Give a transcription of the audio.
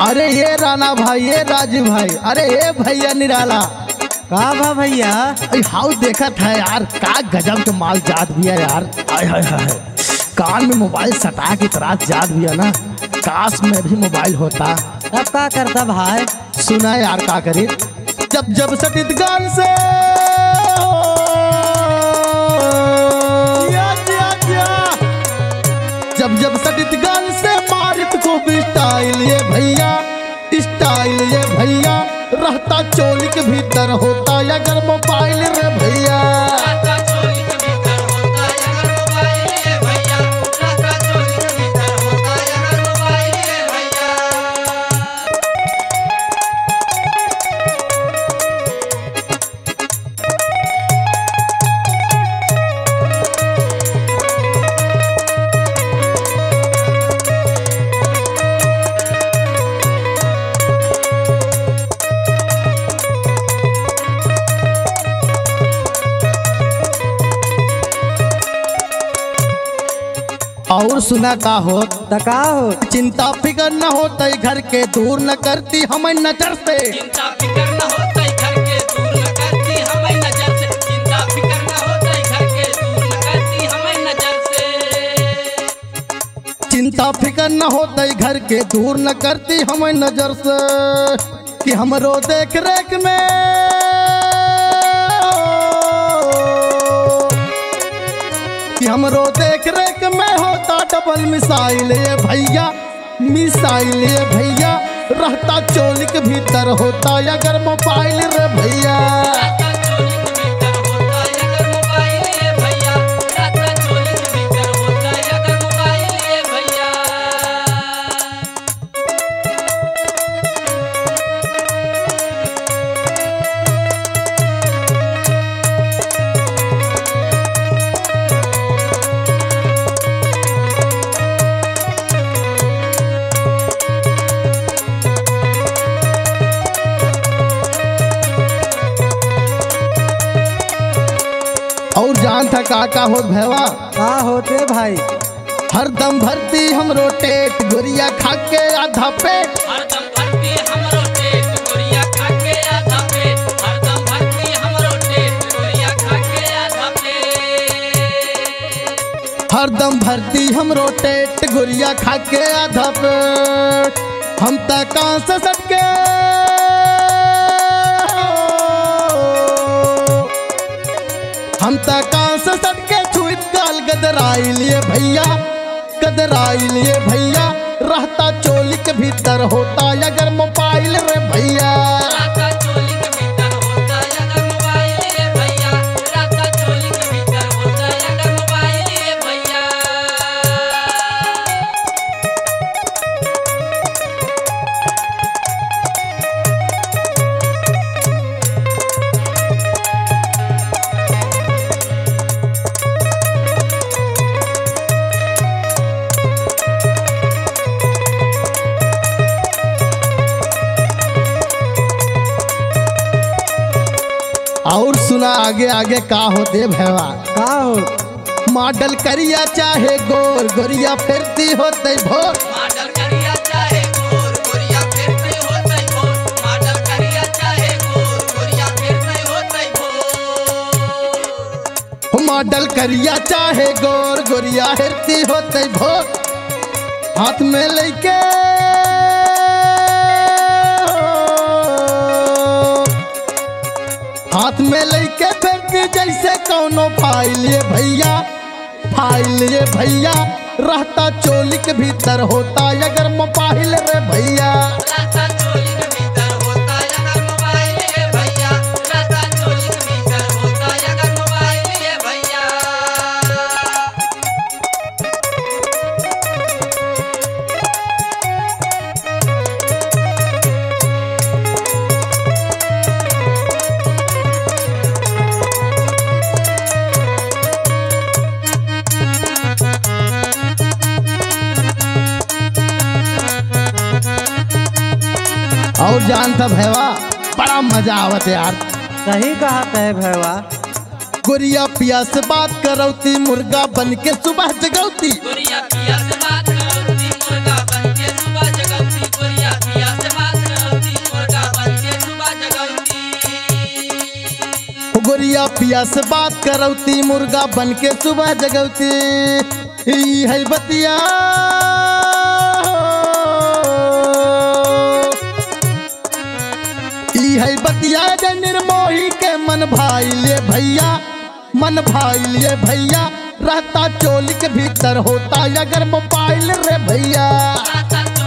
अरे ये राणा भाई, ये राजू भाई, अरे ये भैया निराला का भा भैया? हाउ देखत है यार, का गजब के माल जात भी है यार। आय हाय हाय, कान में मोबाइल सटा की तरह जात भी है ना, काश में भी मोबाइल होता। अब का करता भाई? सुना यार का करी, जब जब सटित गान से जब जब सटित गान से मारित को भी स्टाइल ये भैया, स्टाइल ये भैया, रहता चोली के भीतर होता अगर मोबाइल रे भैया। और सुना का हो तका हो, चिंता फिकर न होता घर के दूर न करती हमें नजर से, चिंता फिकर न होता घर के दूर न करती हमें नजर से, चिंता फिकर न होता घर के दूर न करती हमें नजर से, चिंता फिकर न होता घर के दूर न करती हमें नजर से, कि हमरो देख रेख में कि हमरो देख रेख में होता डबल मिसाइल ये भैया, मिसाइल ये भैया, रहता चोली के भीतर होता अगर मोबाइल रे भैया। राता चोली के भीतर होता अगर मोबाइल ये भैया, राता चोली के भीतर होता अगर मोबाइल ये भैया। और जान था का हो भैया, का होते भाई? हरदम भरती हमरो टेट गोरिया खा के आधा पेट, हरदम भरती हमरो पेट गोरिया खा के आधा पेट, हरदम भरती हमरो पेट गोरिया खा के आधा पेट, हरदम भरती हमरो टेट गोरिया खा के आधा पेट, हम तक से सटके हम तक से सटके छुइत गाल गदराई लिए भैया, गदराई लिए भैया, रहता चोली के भीतर होता अगर मोबाइल रे भैया। राता चोली के भीतर होता अगर मोबाइल ये भैया, राता चोली के भीतर होता अगर मोबाइल ये भैया। और सुना आगे आगे का होते भैया, का हो? मॉडल करिया चाहे गोर गोरिया फिरती होते भोर, मॉडल करिया चाहे गोर गोरिया फिरते होतै भोर, मॉडल करिया चाहे गोर गोरिया फिरते होतै भोर, मॉडल करिया चाहे गोर गोरिया हिरती होते भोर, हाथ में लेके हाथ में लेके फिरती जैसे कौनो फाइल ये भैया, फाइल ये भैया, रहता चोली के भीतर होता अगर मोबाइल रे भैया। राता चोली के भीतर होता अगर मोबाइल ये भैया, राता चोली के भीतर होता अगर मोबाइल ये भैया। और जानता भैया, बड़ा मजा आवत यार, सही कहा है भैया। गोरिया पिया से बात करौती, मुर्गा बन के सुबह जगौती, गोरिया पिया से बात करौती, मुर्गा बन के सुबह जगौती, गोरिया पिया से गोरिया पिया से बात करौती मुर्गा बन के सुबह जगौती ई है बतिया ई है बतिया जे निर्मोही के मन भाई ले भैया मन भाई लिए भैया रहता चोली के भीतर होता अगर मोबाइल रे भैया।